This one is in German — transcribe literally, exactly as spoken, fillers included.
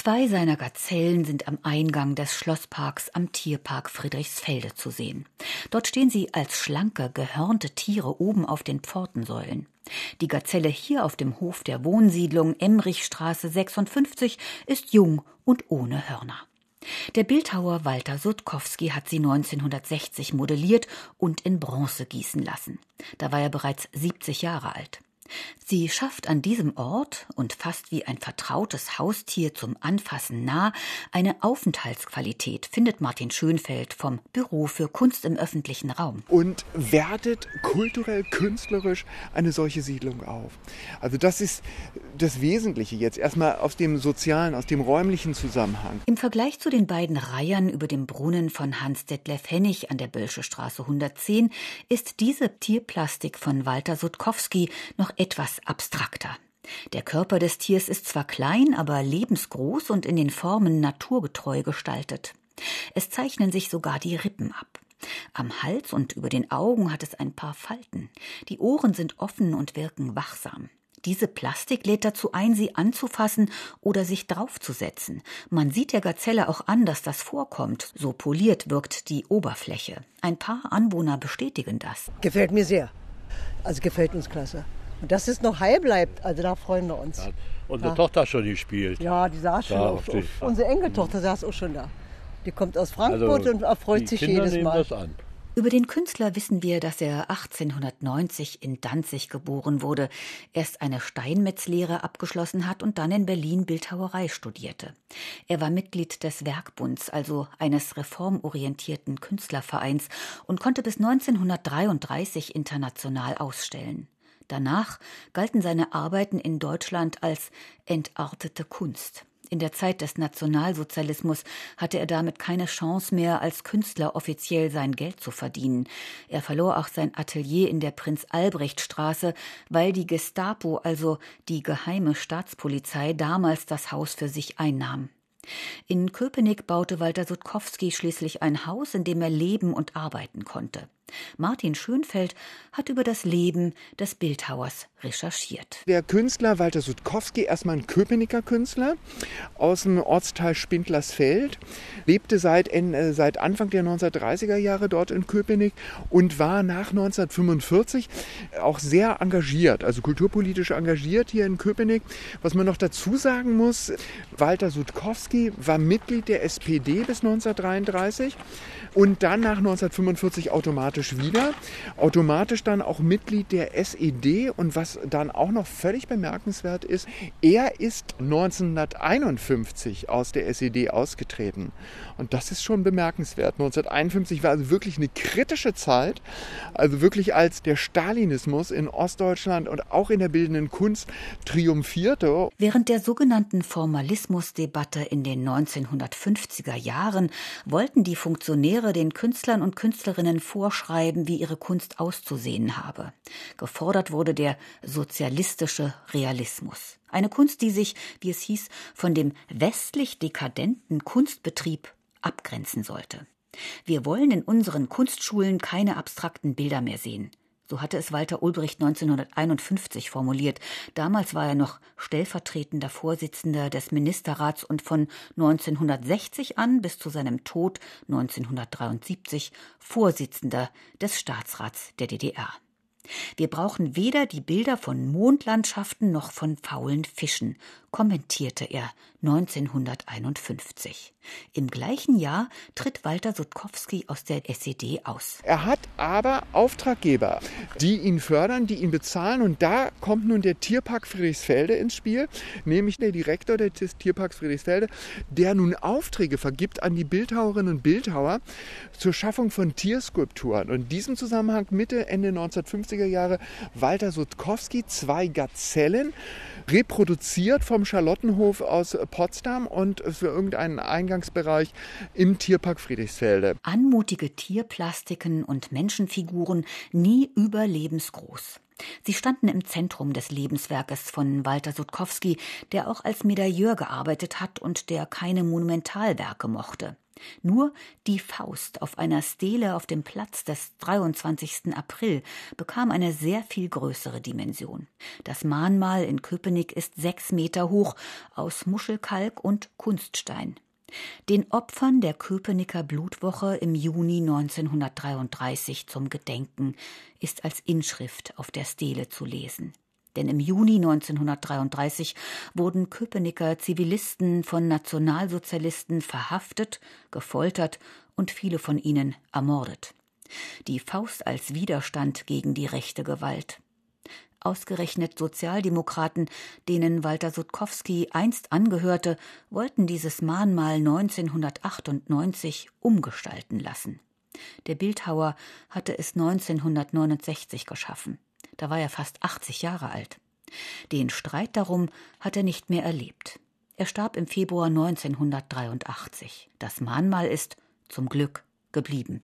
Zwei seiner Gazellen sind am Eingang des Schlossparks am Tierpark Friedrichsfelde zu sehen. Dort stehen sie als schlanke, gehörnte Tiere oben auf den Pfortensäulen. Die Gazelle hier auf dem Hof der Wohnsiedlung Emrichstraße sechsundfünfzig ist jung und ohne Hörner. Der Bildhauer Walter Sutkowski hat sie neunzehnhundertsechzig modelliert und in Bronze gießen lassen. Da war er bereits siebzig Jahre alt. Sie schafft an diesem Ort und fast wie ein vertrautes Haustier zum Anfassen nah eine Aufenthaltsqualität, findet Martin Schönfeld vom Büro für Kunst im öffentlichen Raum. Und wertet kulturell, künstlerisch eine solche Siedlung auf. Also das ist das Wesentliche jetzt erstmal aus dem sozialen, aus dem räumlichen Zusammenhang. Im Vergleich zu den beiden Reihern über dem Brunnen von Hans-Detlef Hennig an der Böllsche Straße hundertzehn ist diese Tierplastik von Walter Sutkowski noch etwas abstrakter. Der Körper des Tiers ist zwar klein, aber lebensgroß und in den Formen naturgetreu gestaltet. Es zeichnen sich sogar die Rippen ab. Am Hals und über den Augen hat es ein paar Falten. Die Ohren sind offen und wirken wachsam. Diese Plastik lädt dazu ein, sie anzufassen oder sich draufzusetzen. Man sieht der Gazelle auch an, dass das vorkommt. So poliert wirkt die Oberfläche. Ein paar Anwohner bestätigen das. Gefällt mir sehr. Also gefällt uns klasse. Und dass es noch heil bleibt, also da freuen wir uns. Hat unsere ja. Tochter schon gespielt. Ja, die saß schon da auf, auf auf, unsere Enkeltochter saß auch schon da. Die kommt aus Frankfurt also, und erfreut sich Kinder jedes nehmen Mal. Das an. Über den Künstler wissen wir, dass er achtzehnhundertneunzig in Danzig geboren wurde, erst eine Steinmetzlehre abgeschlossen hat und dann in Berlin Bildhauerei studierte. Er war Mitglied des Werkbunds, also eines reformorientierten Künstlervereins, und konnte bis neunzehnhundertdreiunddreißig international ausstellen. Danach galten seine Arbeiten in Deutschland als entartete Kunst. In der Zeit des Nationalsozialismus hatte er damit keine Chance mehr, als Künstler offiziell sein Geld zu verdienen. Er verlor auch sein Atelier in der Prinz-Albrecht-Straße, weil die Gestapo, also die geheime Staatspolizei, damals das Haus für sich einnahm. In Köpenick baute Walter Sutkowski schließlich ein Haus, in dem er leben und arbeiten konnte. Martin Schönfeld hat über das Leben des Bildhauers recherchiert. Der Künstler Walter Sutkowski, erstmal ein Köpenicker Künstler aus dem Ortsteil Spindlersfeld, lebte seit, äh, seit Anfang der neunzehnhundertdreißiger Jahre dort in Köpenick und war nach neunzehnhundertfünfundvierzig auch sehr engagiert, also kulturpolitisch engagiert hier in Köpenick. Was man noch dazu sagen muss, Walter Sutkowski war Mitglied der S P D bis neunzehnhundertdreiunddreißig und dann nach neunzehnhundertfünfundvierzig automatisch wieder, automatisch dann auch Mitglied der S E D, und was dann auch noch völlig bemerkenswert ist, er ist neunzehnhunderteinundfünfzig aus der S E D ausgetreten. Und das ist schon bemerkenswert. neunzehnhunderteinundfünfzig war also wirklich eine kritische Zeit, also wirklich als der Stalinismus in Ostdeutschland und auch in der bildenden Kunst triumphierte. Während der sogenannten Formalismusdebatte in den neunzehnhundertfünfziger Jahren wollten die Funktionäre den Künstlern und Künstlerinnen vorschreiben, wie ihre Kunst auszusehen habe. Gefordert wurde der sozialistische Realismus. Eine Kunst, die sich, wie es hieß, von dem westlich dekadenten Kunstbetrieb abgrenzen sollte. Wir wollen in unseren Kunstschulen keine abstrakten Bilder mehr sehen. So hatte es Walter Ulbricht neunzehnhunderteinundfünfzig formuliert. Damals war er noch stellvertretender Vorsitzender des Ministerrats und von neunzehnhundertsechzig an bis zu seinem Tod neunzehnhundertdreiundsiebzig Vorsitzender des Staatsrats der D D R. Wir brauchen weder die Bilder von Mondlandschaften noch von faulen Fischen, kommentierte er neunzehnhunderteinundfünfzig. Im gleichen Jahr tritt Walter Sutkowski aus der S E D aus. Er hat aber Auftraggeber, die ihn fördern, die ihn bezahlen, und da kommt nun der Tierpark Friedrichsfelde ins Spiel, nämlich der Direktor des Tierparks Friedrichsfelde, der nun Aufträge vergibt an die Bildhauerinnen und Bildhauer zur Schaffung von Tierskulpturen. Und in diesem Zusammenhang Mitte, Ende neunzehnhundertfünfziger Jahre Walter Sutkowski zwei Gazellen, reproduziert vom Charlottenhof aus Potsdam und für irgendeinen Eingangsbereich im Tierpark Friedrichsfelde. Anmutige Tierplastiken und Menschenfiguren, nie überlebensgroß. Sie standen im Zentrum des Lebenswerkes von Walter Sutkowski, der auch als Medailleur gearbeitet hat und der keine Monumentalwerke mochte. Nur die Faust auf einer Stele auf dem Platz des dreiundzwanzigsten April bekam eine sehr viel größere Dimension. Das Mahnmal in Köpenick ist sechs Meter hoch, aus Muschelkalk und Kunststein. Den Opfern der Köpenicker Blutwoche im Juni neunzehnhundertdreiunddreißig zum Gedenken ist als Inschrift auf der Stele zu lesen. Denn im Juni neunzehnhundertdreiunddreißig wurden Köpenicker Zivilisten von Nationalsozialisten verhaftet, gefoltert und viele von ihnen ermordet. Die Faust als Widerstand gegen die rechte Gewalt. Ausgerechnet Sozialdemokraten, denen Walter Sutkowski einst angehörte, wollten dieses Mahnmal neunzehnhundertachtundneunzig umgestalten lassen. Der Bildhauer hatte es neunzehnhundertneunundsechzig geschaffen. Da war er fast achtzig Jahre alt. Den Streit darum hat er nicht mehr erlebt. Er starb im Februar neunzehnhundertdreiundachtzig. Das Mahnmal ist, zum Glück, geblieben.